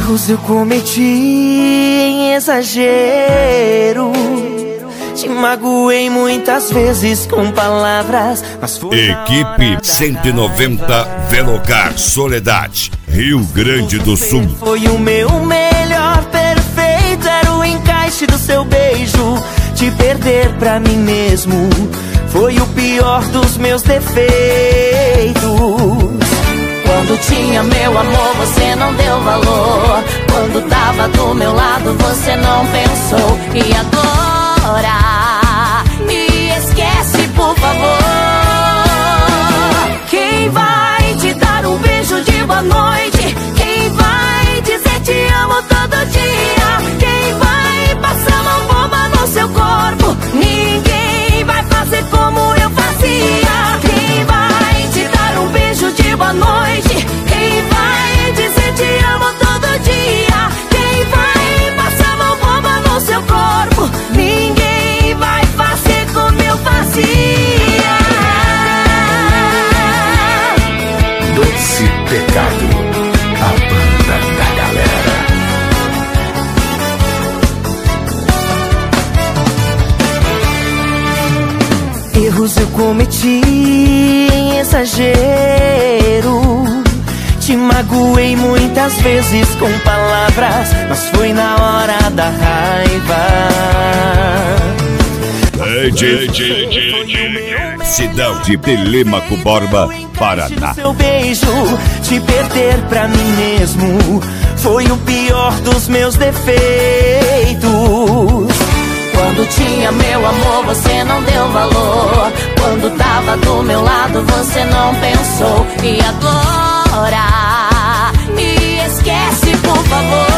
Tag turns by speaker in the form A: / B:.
A: Erros eu cometi em exagero. Te magoei muitas vezes com palavras, mas foi
B: Equipe 190 Velocar Soledade, Rio Grande do Sul.
A: Foi o meu melhor perfeito, era o encaixe do seu beijo. Te perder pra mim mesmo foi o pior dos meus defeitos.
C: Quando tinha meu amor, você não deu valor. Quando tava do meu lado, você não pensou. E agora, me esquece, por favor. Quem vai te dar um beijo de boa noite? Quem vai dizer te amo todo dia? Quem vai passar mão boba no seu corpo? Ninguém vai fazer como eu fazia. Quem vai te dar um beijo de boa noite? Quem vai dizer te amo todo dia? Quem vai passar mão boba no seu corpo? Ninguém vai fazer como eu fazia.
D: Doce Pecado, a banda da galera.
A: Erros eu cometi em exagero. Te magoei muitas vezes com palavras, mas foi na hora da raiva.
B: Cidade de Telêmaco Borba, Paraná.
A: Seu beijo, te perder pra mim mesmo foi o pior dos meus defeitos.
C: Quando tinha meu amor, você não deu valor. Quando tava do meu lado, você não pensou. E agora, me esquece, por favor.